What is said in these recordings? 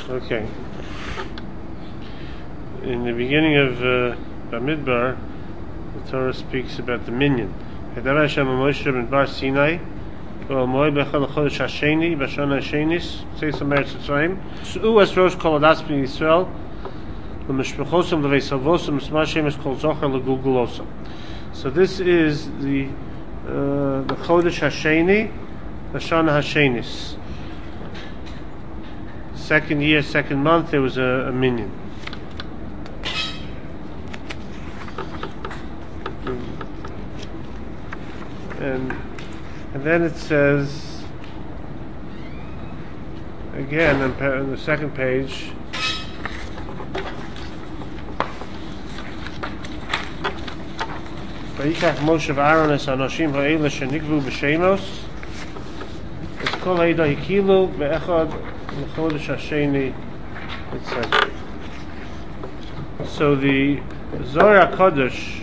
Okay. In the beginning of Bamidbar, the Torah speaks about the minyan. Hadar Hashem Moshe B'Midbar Sinai, Moed Bechol Chodesh Hasheni, B'Shana Hashenis, Tzeis HaMeretz Mitzrayim, S'u Es Rosh Kol Adas B'Nei Yisrael, L'Mishpachosam L'Vei Savosam, M'Sma Shemes Kol Zocher L'Gulgulosam. So this is the Chodesh Hasheni, B'Shana Hashenis. Second year, second month, there was a minyan. And then it says again on the second page, Vayikach Moshe v'Aaron es hanoshim ha'ele shenigvu b'shemos es kol ha'ida hikilu be'echad l'chodesh hasheni, etc. So the Zohar HaKadosh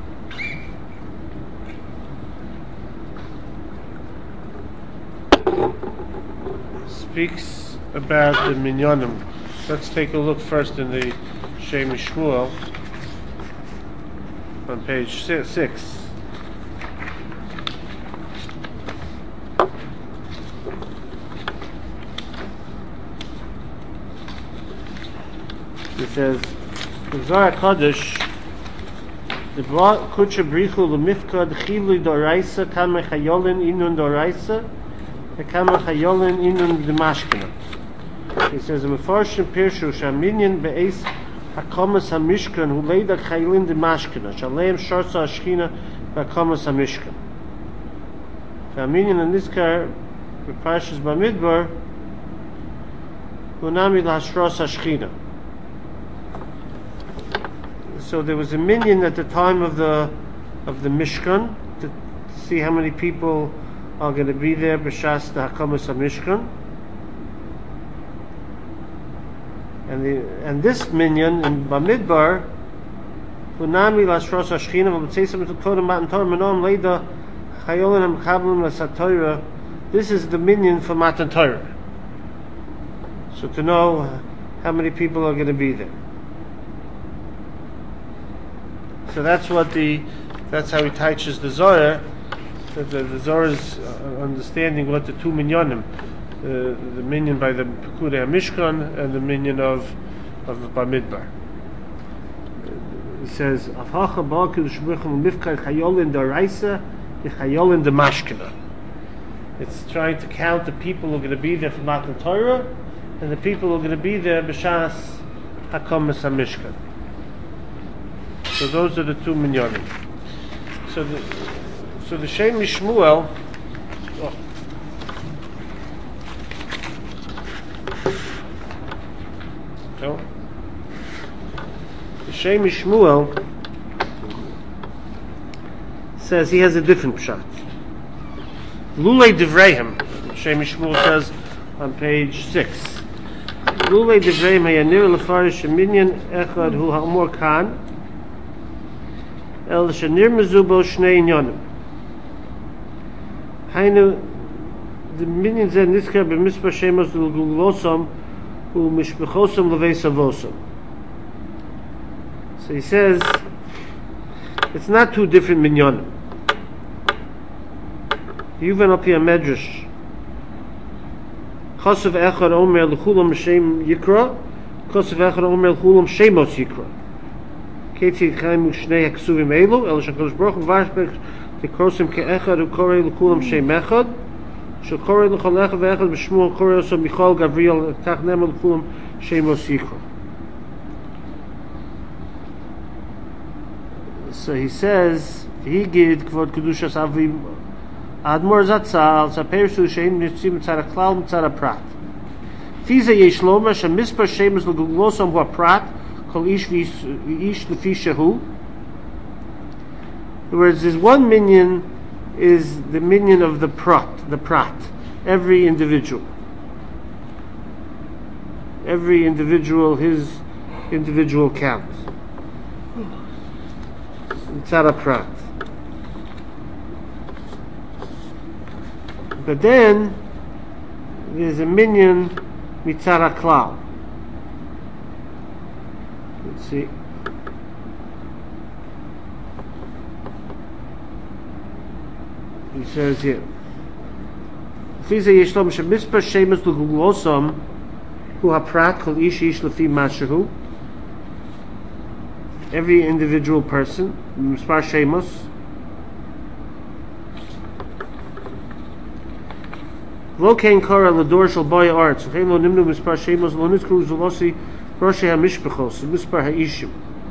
speaks about the minyanim. Let's take a look first in the Shem Shmuel on page 6. It says, the Zohar HaKadosh, the Bra Kutsha Brichu L'Mifkad Chilui Doraisa Kan Mechayolin Inun Doraisa Ekama Chayolin Inun D'Mashkina. He says, "Mefarshim Pirshu Shaminyan Be'es Hakamas Hamishkan Hu Leida Chayolin D'Mashkina Shaleim Sharsa Ashkina B'Hakamas Hamishkan." Shaminyan and Nizkar B'Parshas Bamidbar Hunami L'Hashras Ashkina. So there was a minyan at the time of the Mishkan to see how many people are going to be there b'shas the Hakamas HaMishkan, and this minyan in Bamidbar, Hunami L'Hashras Hashchina v'B'Tzeisam T'Kodem Matan Torah Menom Leida Chayolin HaMchablim L'Satoira. This is the minyan for Matan Torah. So to know how many people are going to be there. So that's how he teaches the Zohar. The Zohar is understanding what the two minyanim, the minyan by the Pekudei HaMishkan and the minyan of Bamidbar. It says, "Avhacha ba'akil shmuchim mifkar chayolin daraisa chayolin demashkina." It's trying to count the people who are going to be there for Matan Torah and the people who are going to be there b'shas Hakamas HaMishkan. So those are the two minyanim. So the Shem Shmuel, the Shem Shmuel says he has a different pshat. Lulei Divreihem, Shem Shmuel says on page 6. Lulei Divreihem hayanir lefarish minyan echad hu ha'amor kan el shenir mezubo shnei inyonim. Hainu the minyan zeh nizkar b'mispar shemos l'gulgulosam u mishpachosam l'vei savosam. So he says it's not two different minyanim. Yuvan al pi medrash Chosav echad omer l'chulam shem yikra, Chosav echad omer l'chulam shemos yikra. Ketzi chayim shnei haksuvim elu el shakadosh baruch hu vashbech Krosim ke'echad u'korei l'kulam shem echad she'korei l'chol echad ve'echad b'shmuel korei oso Michal Gavriel tachnem l'kulam shem osikro. So he says v'higid kvod kedushas avi admor zatzal sapershu she'im nitzim mitzad ha'klal mitzad ha'prat fize yesh loma she'mispar she'emes l'gulgulosam hu ha'prat kol ish v'ish l'fi shehu. Whereas there's one minyan is the minyan of the prat, every individual, his individual count. Mitzad prat. But then there's a minyan mitzad klal. Let's see. He says here. Every individual person, Mispar Shemos. Lo kein kara l'dor shel boy arts. V'chein lo nimnu Mispar Shemos lo nitkru zulosi roshei hamishpachos Mispar ha'ishim.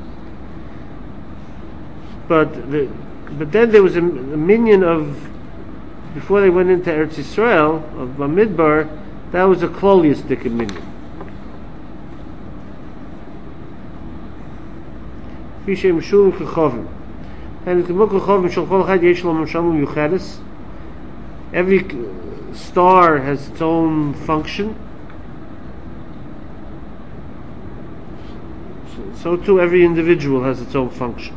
But then there was a minion of, before they went into Eretz Yisrael of Bamidbar, that was a Klolius Dika minion. Fishem Shulim Chachovim. And in the book of Chachovim, Shal Chol Chad Yesh Lo Mashamim Yuchadis. Every star has its own function. So too every individual has its own function.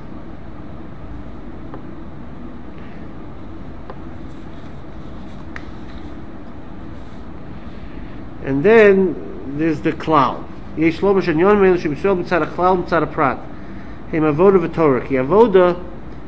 And then there's the klal. Yesh lo b'shanyon me'el sheb'Yisrael b'tzad ha'klal b'tzad ha'prat. Hem avoda v'torah. Ki avoda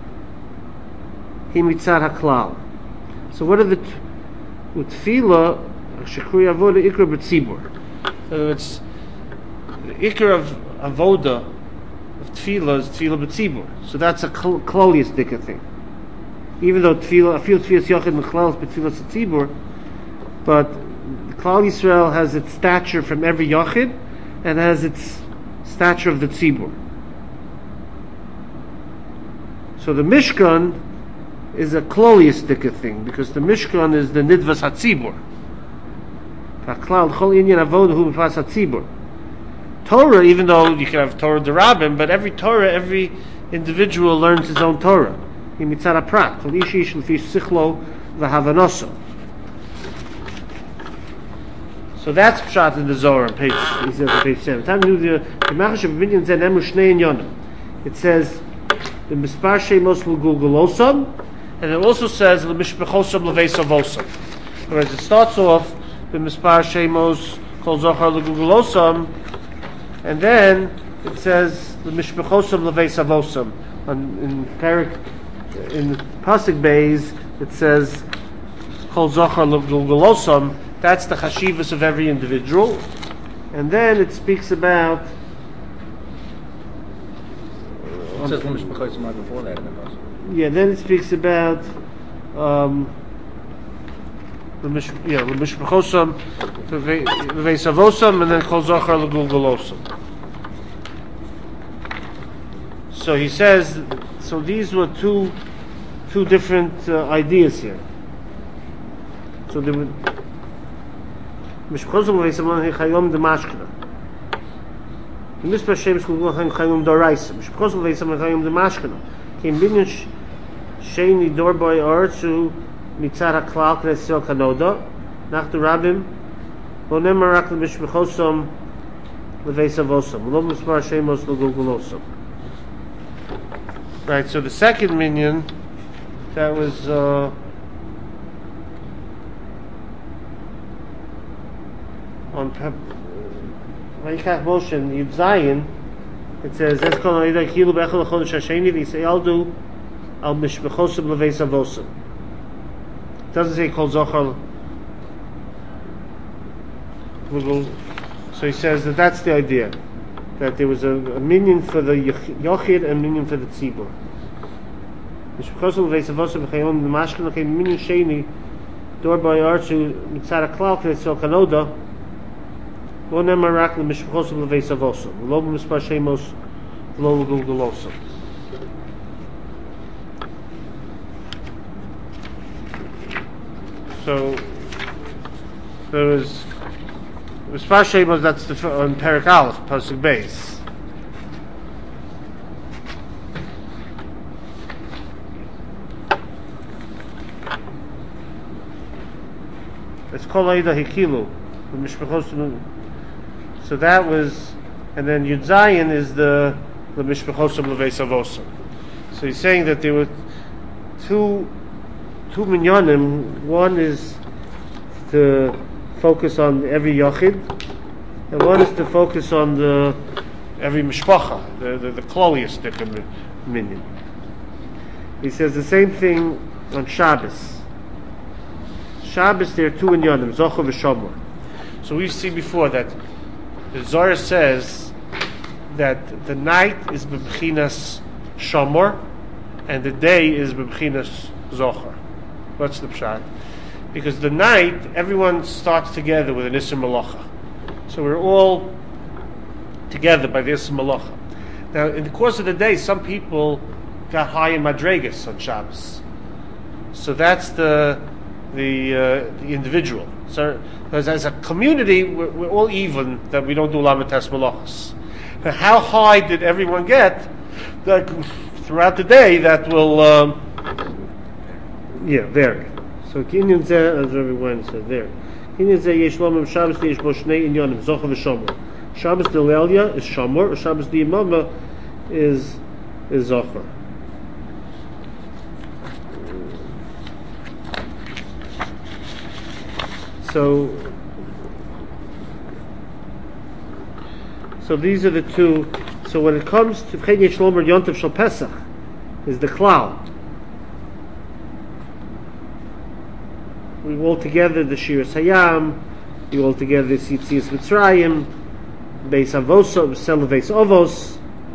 he mitzad ha'klal. So what are the with tefillah? Shekuri avoda ikra b'tzibur. So it's the ikra of avoda of tefillah is tefillah b'tzibur. So that's a klolius dika thing. Even though tefillah, I feel tefillah yochid mechlal is b'tefillah b'tzibur, but Klal Yisrael has its stature from every Yachid and has its stature of the Tzibur. So the Mishkan is a Kloliistika thing because the Mishkan is the Nidvas HaTzibur. Torah, even though you can have Torah D'Rabim, but every Torah, every individual learns his own Torah. So that's pshat in the Zohar on page 7. It says the Mispar Shemos L'Gulgulosam, and it also says the Mishpechosam L'Veisavosam. Whereas it starts off the Mispar Shemos Kol Zohar L'Gulgulosam, and then it says the Mishpechosam L'Veisavosam. In Pasuk Beis it says Kol Zohar L'Gulgulosam. That's the chashivas of every individual. And then it speaks about... It says before that in the verse. Yeah, then it speaks about... L'mishpachosam, l'veisavosam, and then kol zachar l'gulgulosam. So he says... So these were two different ideas here. So they would... Mishpachosam l'veisavosam chayom d'mashkana. The Mispar Shemos chayom d'oraisa. Mishpachosam l'veisavosam chayom d'mashkana. Kim binyan sheini dor boy arzu mitzad haklal k'nesel kanoda. Nach the Rabbim lo nemar rak l'mishpachosam l'veisavosam. Lo Mispar Shemos l'gulgulosam. Right. So the second minyan that was. On Vayikach Moshe in Yud Zayin, it says, "Es kol ha'idei kilu b'echel l'chodesh hasheni v'yisayaldu al mishpachosam l'veisavosam." It doesn't say kol zochar. So he says that that's the idea, that there was a minyan for the yochid and minyan for the tzibur. Mishpachosam l'veisavosam v'chayom d'mashkan l'chein minyan sheni dor ba'arzu mitzad haklal k'nesel kanoda. Lo nemar rak l'mishpachosam l'veisavosam. Lo b'mispar shemos lo l'gulgulosam. So there is Mispar Shemos. That's the on Perek Aleph, Pasuk Beis. It's Kol Ha'ida Hikilu, the Mishpachosam. So that was, and then Yud Zayin is the Mishpachosam L'Veisavosam. So he's saying that there were two minyanim. One is to focus on every yachid, and one is to focus on the every mishpacha, the kloliest minyan. He says the same thing on Shabbos. Shabbos, there are two inyanim, Zocher v'Shomor. So we've seen before that the Zohar says that the night is b'bchinas Shomor and the day is b'bchinas Zocher. What's the pshat? Because the night, everyone starts together with an Isser Malacha. So we're all together by the Isser Malacha. Now, in the course of the day, some people got high in Madregas on Shabbos. So that's the individual. So as a community, we're all even that we don't do Lamites Malachas. Now, how high did everyone get? That throughout the day, that will vary. So Kinyan Zeh, as everyone said there. Kinyan Zeh Yesh Lomim Shabbos Yesh Bo Shnei Inyanim Zocher v'Shomor. Shabbos D'Lelia is Shomor, or Shabbos D'Imama is Zocher. So these are the two. So when it comes to Chen Yesh Lomim Yontav Shel Pesach, is the cloud. We all together the Shiras Hayam, we all together the Yitzias Mitzrayim, Beis Avoso, Sel Beis Ovos.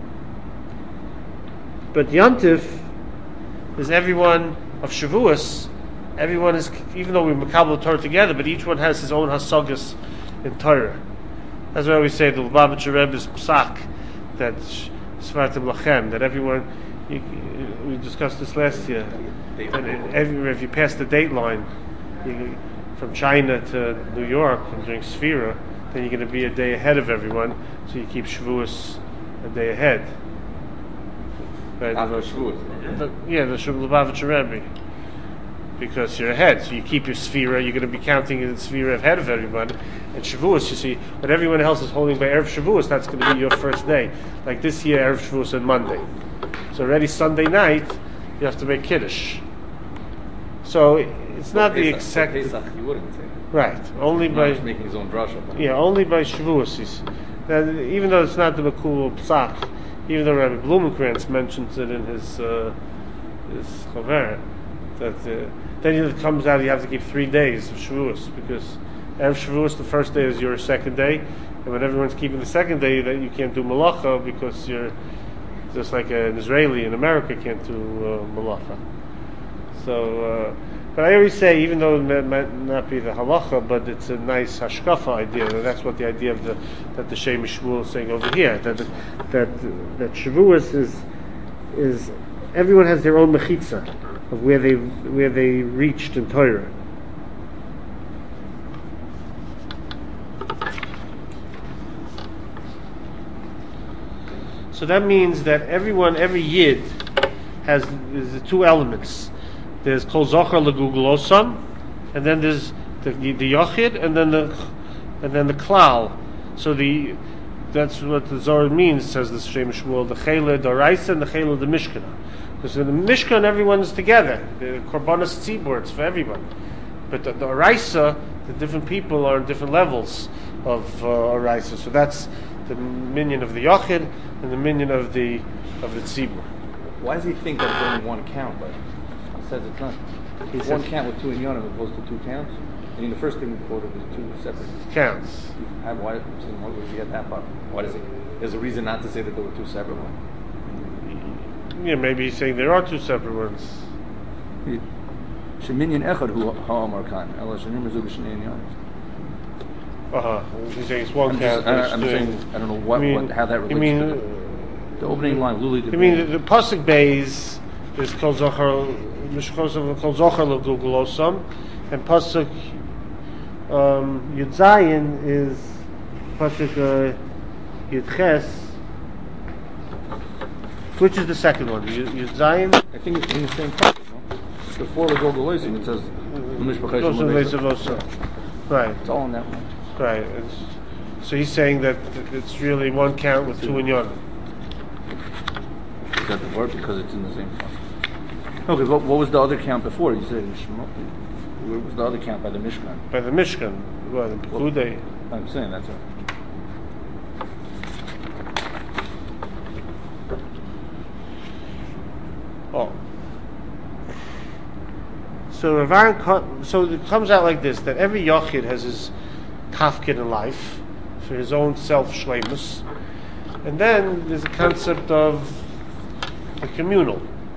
But Yontif is everyone of Shavuos. Everyone is, even though we Makabel Torah together, but each one has his own Hasagas in Torah. That's why we say the Lubavitcher Rebbe's Psak, that Svartim Lachem, that everyone. We discussed this last year. That if you pass the date line. From China to New York and during Sfira, then you're going to be a day ahead of everyone, so you keep Shavuos a day ahead. Right? After Shavuos? The Lubavitcher Rebbe. Because you're ahead, so you keep your Sfira, you're going to be counting in Sfira ahead of everyone. And Shavuos, you see, when everyone else is holding by Erev Shavuos, that's going to be your first day. Like this year, Erev Shavuos on Monday. So already Sunday night, you have to make Kiddush. So it's not the exact. Pesach, you wouldn't say. Right. Only by making his own drasha. Yeah, only by Shavuos. Even though it's not the Makul Psak, even though Rabbi Blumenkrantz mentions it in his Chaver, that then it comes out you have to keep 3 days of Shavuos, because Erev Shavuos the first day is your second day, and when everyone's keeping the second day, that you can't do Malacha because you're just like an Israeli in America can't do Malacha. So, but I always say, even though it might not be the halacha, but it's a nice hashkafa idea. That's what the idea of that the Shem Shmuel is saying over here. That Shavuos is everyone has their own mechitza of where they reached in Torah. So that means that every yid has the two elements. There's Kol Zocher Legugulosam, and then there's the Yochid, and then the Klal. So that's what the Zohar means, says the Shem Shmuel, the Chela Doraisa and the Chela the Mishkan. Because in the Mishkan everyone is together. The Korbanos Tzibur, it's for everyone. But the Oraisa, the different people are in different levels of Oraisa. So that's the minion of the Yochid and the minion of the Tzibur. Why does he think that it's only one count? But he says it's not. It's one count with two inyanim as opposed to two counts. I mean, the first thing we quoted was two separate counts. Why does he get that part? Why does he? There's a reason not to say that there were two separate ones. Yeah, maybe he's saying there are two separate ones. Sheminyan echad hu ha'amar kan. Ela shenim rezu b'shnei inyanim. He's saying it's one count. I'm saying I don't know how that relates to the opening line. Luli. You mean the pasuk beis is Kol Zocher Legugulosam, and pasuk Yud Zayin is pasuk Yud Ches. Which is the second one? Yud Zayin? I think it's in the same pasuk. No? Before the Gogolosim, it says right. It's all in that one. Right. So he's saying that it's really one count with two inyanim. Is that the word? Because it's in the same pasuk. Okay, what was the other count before? You said what was the other count by the Mishkan? By the Mishkan, the Pekudei. I'm saying that's right. So Rav Aaron, so it comes out like this: that every yochid has his tafkid in life for his own self-shleimus, and then there's a concept of a communal.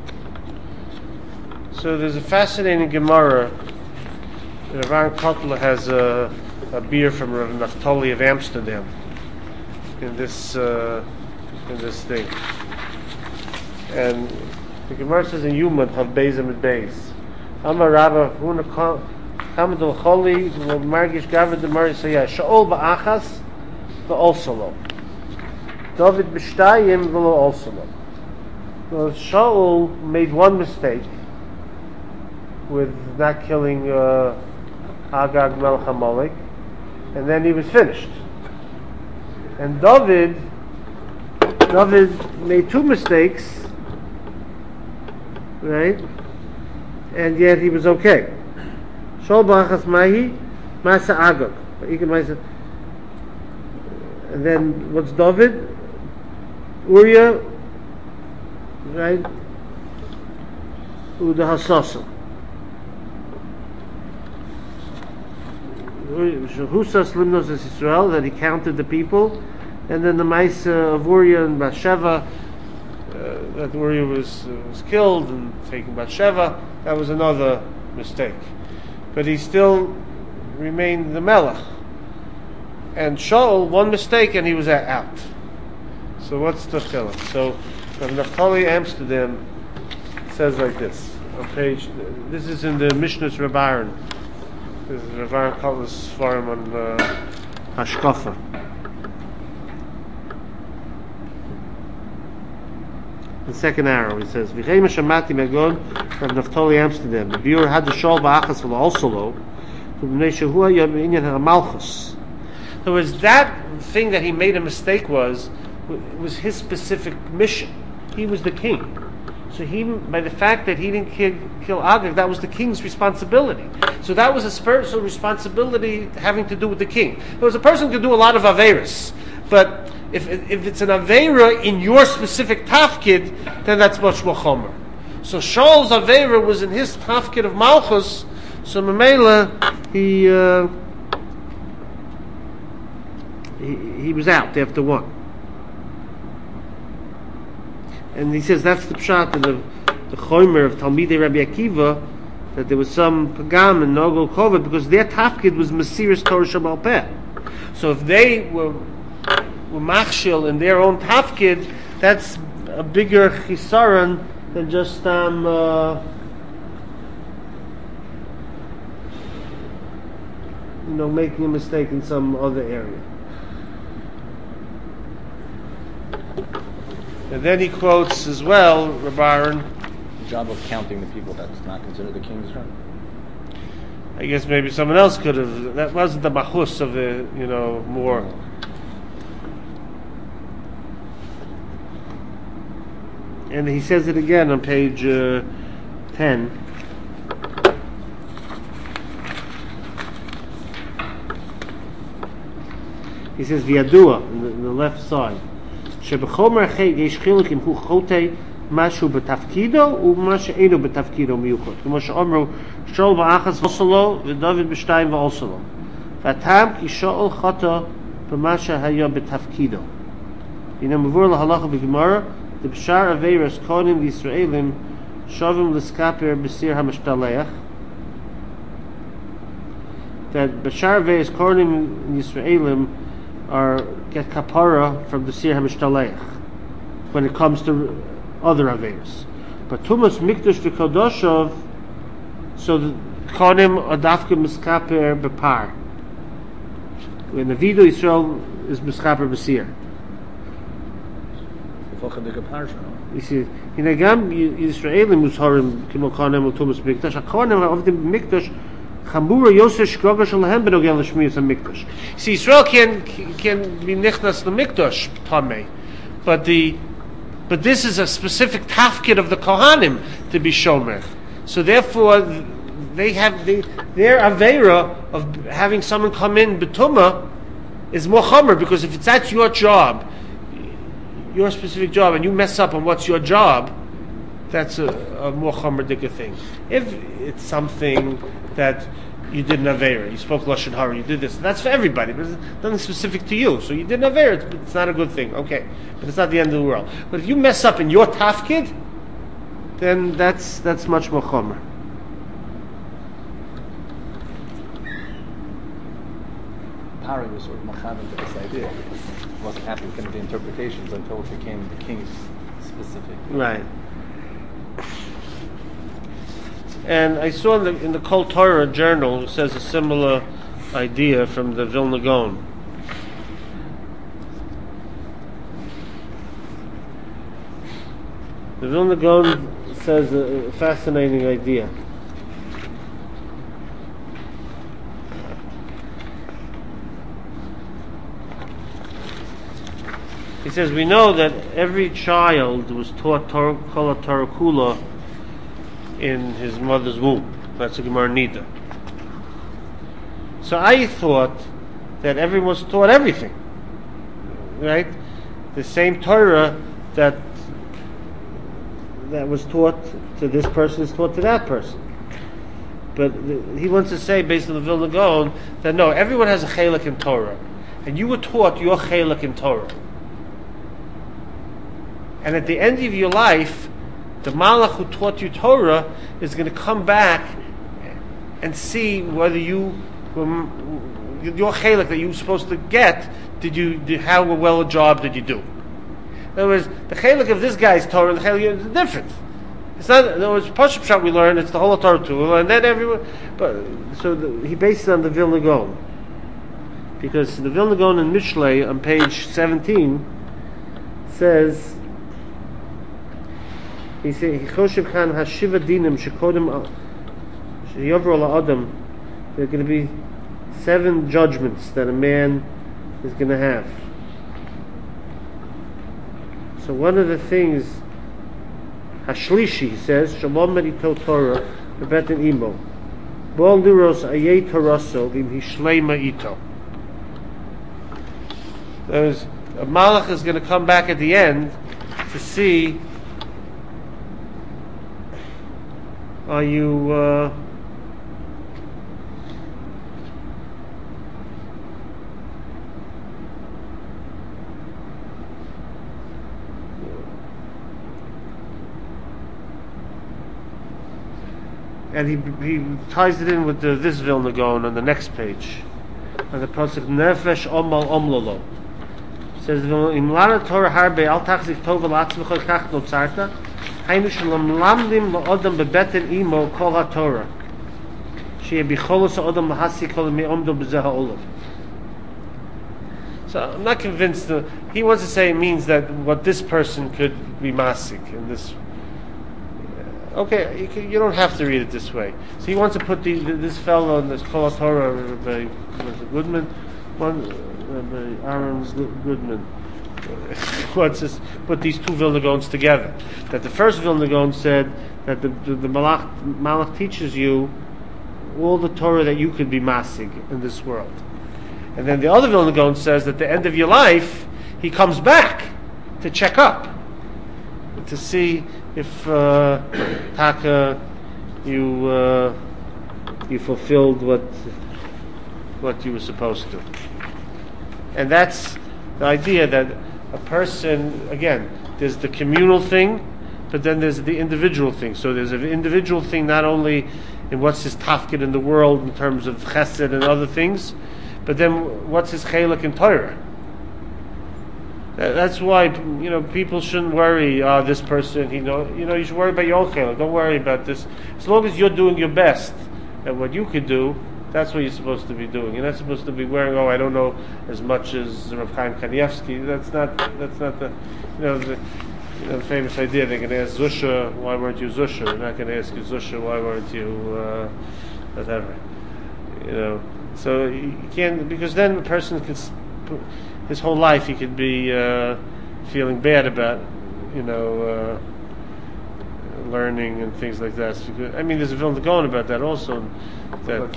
So there's a fascinating Gemara. Rav Aaron Kotler has a beer from Rav Naftali of Amsterdam in this thing, and the Gemara says in Yuma have Beis and Beis. Amar Rabba Huna Hamad Choli Margish Gavod the Mari Sayah Shaol Ba'achas V'Olsolo David B'Shtayim V'Lo Olsolo. Well, Shaul made one mistake with not killing Agag Melech HaMolech, and then he was finished. And David made two mistakes, right? And yet he was okay. Shaul B'Achas Mahi Masa Agag. And then what's David? Uriah, right? Uda Hasasa. Husas Limnos is Israel, that he counted the people, and then the Maisa of Uriah and Bathsheba, that Uriah was killed and taken Bathsheba. That was another mistake, but he still remained the Melech. And Shaul, one mistake and he was out. So what's the chiluk? So Rav Naftali Amsterdam says like this on page. This is in the Mishnah's Reb Aaron. This is Reb Aaron Kotler's forum on Hashkafa. The second arrow, he says, "V'chei Shamati Megon Rav Naftali Amsterdam. The viewer had the Shaul Ba'achas V'Olsolo to Bnei Shehua Yom Inyan HaMalchus." In other words, that thing that he made a mistake was his specific mission. He was the king. So he, by the fact that he didn't kill Agag, that was the king's responsibility. So that was a spiritual responsibility having to do with the king. There was a person could do a lot of Averis, but if it's an Avera in your specific tafkid, then that's much more chomer. So Shaul's Avera was in his tafkid of Malchus, so Mamela, he was out after one. And he says that's the pshat in the chomer of Talmidei Rabbi Akiva, that there was some pagam and nogol kovet because their tafkid was Mesiris Torah Shabbat Peh. So if they were machshil in their own tafkid, that's a bigger chisaron than just making a mistake in some other area. And then he quotes as well, Reb Aaron. The job of counting the people, that's not considered the king's job. I guess maybe someone else could have. That wasn't the mahus of the, more. And he says it again on page 10. He says V'yadua on the left side. שבחומר החטא יש חילוק אם הוא חוטא משהו בתפקידו ומה שאינו בתפקידו מיוחד. כמו שאומרו, שאול באחס ואוסלו ודוד בשתיים ואוסלו. והטעם כי שאול חטא במה שהיה בתפקידו. הנה מבואר להלכה בגמרא, דבשאר עבירס כהנים וישראלים שווים לסקפר בסיר המשתלח. That בשאר עבירס כהנים וישראלים get kapara from the Sir HaMishtalech when it comes to other Averis. But Tumas Mikdash v'Kodoshov, so the Konim Adafka Miskaper Bepar. When the Vido Yisrael is Miskaper B'Sir. You see, in Agam Yisraelim Musharim Kimo Konim Tumas Mikdash, HaKonim of the Mikdash Chambura Yosef Shkoga Shalahem Benogel Shmiyas HaMikdash. See, Israel can be nichnas the Mikdash Tamei, but this is a specific tafkid of the Kohanim to be shomer. So therefore, their avera of having someone come in betuma is more chomer, because if it's at your job, your specific job, and you mess up on what's your job, that's a more chomerdika thing. If it's something that you did an avera, you spoke lashon hara, you did this, that's for everybody, but it's nothing specific to you. So you did an avera, it's not a good thing, okay, but it's not the end of the world. But if you mess up in your tafkid, then that's much more chomer. Pari was sort of machavan to this idea. It wasn't happy with the interpretations until it became the king's specific. Right. And I saw in the Kol Torah journal, it says a similar idea from the Vilna Gaon. The Vilna Gaon says a fascinating idea. He says, we know that every child was taught Kol Torah Kula in his mother's womb. That's a Gemara Nida. So I thought that everyone was taught everything. Right? The same Torah that was taught to this person is taught to that person. But he wants to say, based on the Vilna Gaon, that no, everyone has a chelek in Torah. And you were taught your chelek in Torah. And at the end of your life, the Malach who taught you Torah is going to come back and see whether your chelek that you were supposed to get, how well a job did you do? In other words, the chelek of this guy's Torah and the chelek is different. It's not. In other words, Pashup Shot we learn it's the whole Torah too, and then everyone. But he based it on the Vilna Gaon, because the Vilna Gaon in Mishlei on page 17 says. He said, "Choshev Khan hashiva dinim shekodem sheyavru la'adam." There are going to be 7 judgments that a man is going to have. So one of the things, Hashlishi, he says, Shalom merito Torah bebetin imo, bol liros ayei toraso v'im hishleima ito. A malach is going to come back at the end to see. Are you and he ties it in with this Vilna Gaon on the next page. On the pasuk Nefesh Omal Omlolo. Says in Lana Torah Harbe Al Tachzik Tov Latzvich Kach Notzarta. Hainu Shalom Lamdim La'odam Bebetin Imo Kol HaTorah Sheyeh Bicholos Ha'odam Lahasi Kol Me'omdo B'zeh Ha'olav. So I'm not convinced he wants to say it means that what this person could be masik in this. Okay, you don't have to read it this way. So he wants to put this fellow in this Kol HaTorah by Goodman, by Aaron Goodman. What's this? Put these 2 Vilna Gaons together. That the first Vilna Gaon said that the Malach teaches you all the Torah that you could be masig in this world, and then the other Vilna Gaon says that at the end of your life he comes back to check up to see if Taka you fulfilled what you were supposed to, and that's the idea that. A person, again, there's the communal thing, but then there's the individual thing. So there's an individual thing not only in what's his tafkid in the world in terms of chesed and other things, but then what's his chelek in Torah. That's why people shouldn't worry. This person, you should worry about your own chelek. Don't worry about this. As long as you're doing your best at what you could do. That's what you're supposed to be doing. You're not supposed to be wearing, I don't know as much as Rav Chaim Kanievsky. That's not the the famous idea. They're going to ask Zusha, why weren't you Zusha? They're not going to ask you Zusha, why weren't you whatever. So you can't, because then the person could, his whole life he could be feeling bad about, learning and things like that. I mean, there's a Vilna Gaon about that also. That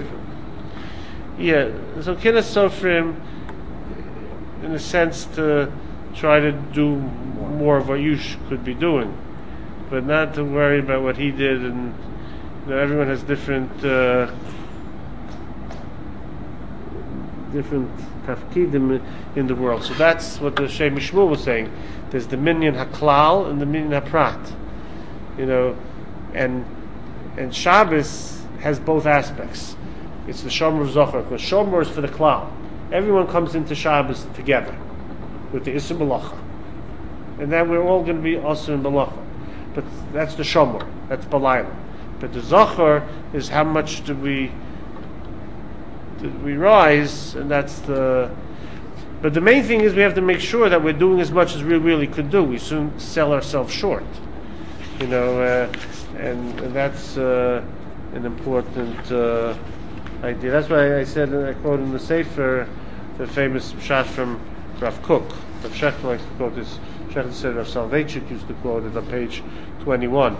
so Kinas Sofrim, in a sense, to try to do more of what you could be doing. but not to worry about what he did. And everyone has different tafkidim in the world. So that's what the Shem Shmuel was saying. There's the minyan haklal and the minyan haprat. And Shabbos has both aspects. It's the Shomer of Zohar, because Shomer is for the klal. Everyone comes into Shabbos together with the Issur Malacha. And then we're all going to be also in Malacha. But that's the Shomer, that's Balayla. But the Zohar is how much did we rise, and that's the... But the main thing is we have to make sure that we're doing as much as we really could do. We soon sell ourselves short. And that's an important idea. That's why I said, and I quote in the Sefer, the famous shot from Rav Kook. Rav Shechter likes to quote this. Shechter said Rav Soloveitchik used to quote it on page 21.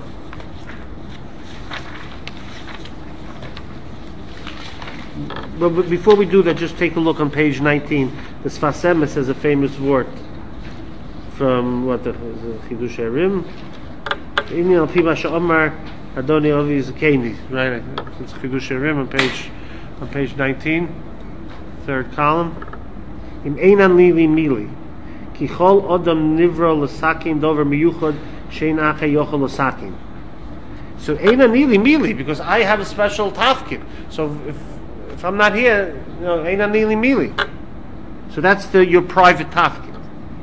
But before we do that, just take a look on page 19. The Sfas Emes has a famous word from the Chidush Harim. Inni al pi ma she'amar Adoni Avi Zakeni. Right, it's Chidush Harim on page 19, third column. Im einan li mili, ki chol odam nivra l'sakin dover miyuchad shein acha yochel l'sakin. So einan li mili, because I have a special tafkid. So if I'm not here, einan li mili. So that's your private tafkid.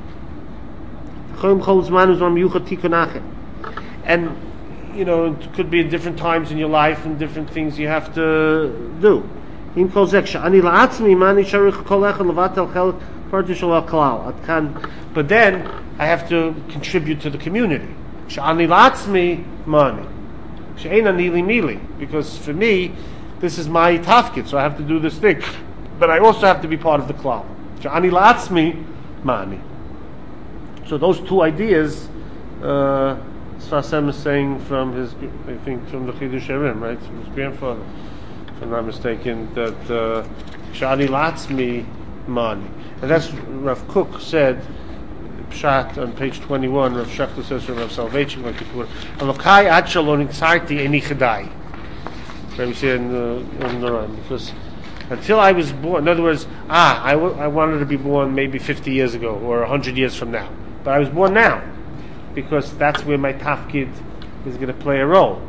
Chol chol zman uzman miyuchad tikun acha. And it could be at different times in your life and different things you have to do. But then I have to contribute to the community. Because for me, this is my tafkid, so I have to do this thing. But I also have to be part of the klal. So those two ideas, Sfas Emes is saying from the Chidush Harim, right? From his grandfather, if I'm not mistaken, that Shani Latzmi Mani. And that's Rav Kook said, Pshat on page 21, Rav Shechter says from Rav Soloveitchik, like it were, Alokai ad shalon itzarti eni chadai. Right, we say in the Rambam, because until I was born, in other words, I wanted to be born maybe 50 years ago, or 100 years from now. But I was born now, because that's where my tafkid is going to play a role.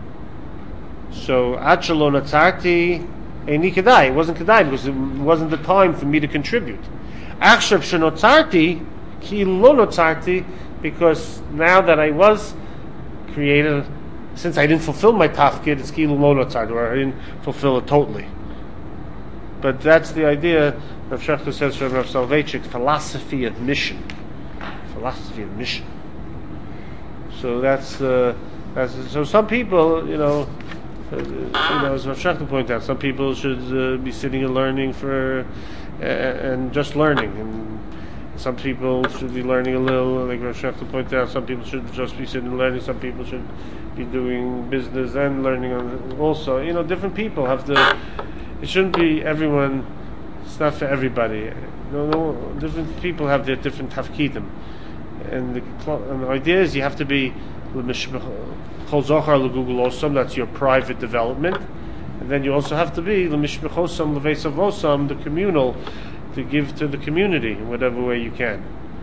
So, Achalon Atzarti Eini Kedai. It wasn't Kedai because it wasn't the time for me to contribute. Akshav Shenotzarti Ki Lo Notzarti, because now that I was created, since I didn't fulfill my tafkid, it's Ki Lo Notzarti, or I didn't fulfill it totally. But that's the idea. Rav Shechter says from Rav Soloveitchik, philosophy of mission. Philosophy of mission. So that's so some people, as Rav Shechter pointed out, some people should be sitting and learning and just learning, and some people should be learning a little, like Rav Shechter pointed out. Some people should just be sitting and learning. Some people should be doing business and learning also. Different people have to. It shouldn't be everyone. It's not for everybody. Different people have their different tafkidim. And the idea is you have to be Chol Zohar L'Gugul Osam, that's your private development, and then you also have to be L'Mishbechosam L'Veisavosam, the communal, to give to the community in whatever way you can.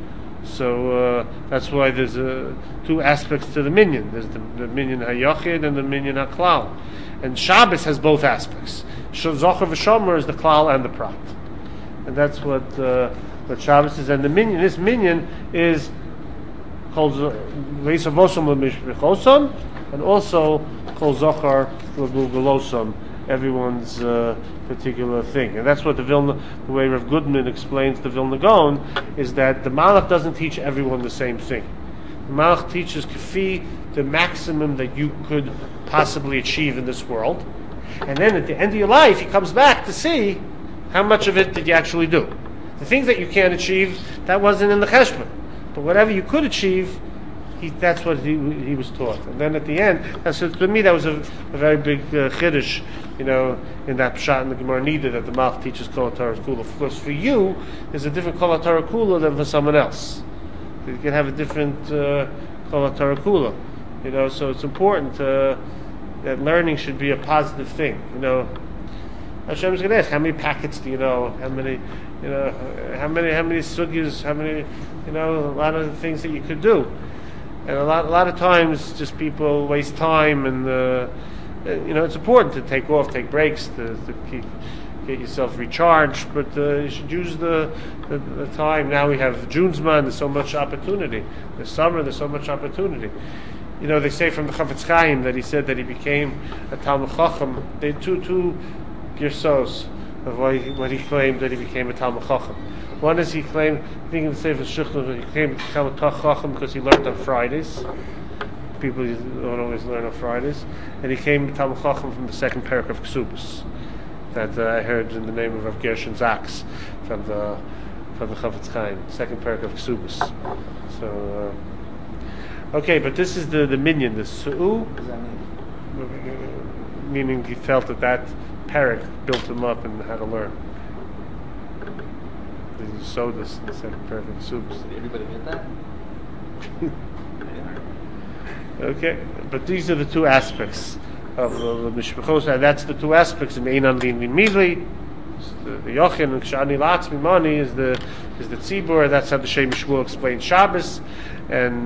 So that's why there's two aspects to the minyan. There's the minyan HaYachid and the minyan HaKlal, and Shabbos has both aspects. Zohar v'Shomer is the Klal and the Prat, and that's what Shabbos is. And this minyan is called Veisavosam L'Mishbechosam, and also called Zohar L'Gugulosam, everyone's particular thing. And that's what the way Rav Goodman explains the Vilna Gaon, is that the Malach doesn't teach everyone the same thing. The Malach teaches Kafi, the maximum that you could possibly achieve in this world. And then at the end of your life, he comes back to see how much of it did you actually do. The things that you can't achieve, that wasn't in the cheshbon. But whatever you could achieve, that's what he was taught. And then at the end, so to me that was a very big chiddush, in that pshat in the Gemara Nida, that the Malach teaches Kol HaTorah Kula. Of course, for you, there's a different Kol HaTorah Kula than for someone else. You can have a different Kol HaTorah Kula. So it's important that learning should be a positive thing. Hashem's going to ask, how many packets do you know? How many sugyas? How many, a lot of things that you could do. And a lot of times, just people waste time, and it's important to take breaks, to get yourself recharged. But you should use the time. Now we have Junesman. There's so much opportunity. This summer, there's so much opportunity. They say from the Chafetz Chaim that he said that he became a Talmid Chacham. They had two girsos of what he claimed that he became a Talmid Chacham. One is he claimed, I think in the Sefer Shechner, that he became a Talmid Chacham because he learned on Fridays. People don't always learn on Fridays. And he came a Talmid Chacham from the second parak of Ksubas that I heard in the name of Rav Gershon Zaks from the Chafetz Chaim, second parak of Ksubas. So, okay, but this is the minyan, the Su'u. What does that mean? Meaning he felt that parak built him up and how to learn. He sowed this in the second parak of Ksubas. Did everybody get that? Okay, but these are the two aspects of the Mishpachos, and that's the two aspects. In Einan Lin Mili, the Yochin and Kshani Latzmi Mani is the Tzibur. That's how the Shem Shmuel explains Shabbos, and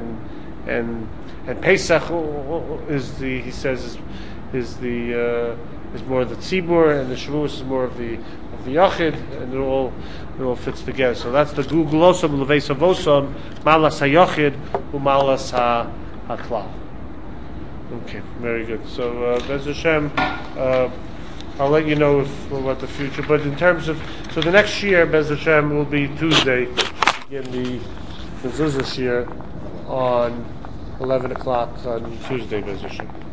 Pesach is more the Tzibur, and the Shavuos is more of the Yachid, and it all fits together. So that's the Guglosam Levesavosam Malas HaYachid Umalas HaKlal. Okay, very good. So Bez Hashem, I'll let you know what the future. But in terms of the next year, Bez Hashem will be Tuesday, begin the Mezuzah year on 11 o'clock on Tuesday, Bez Hashem.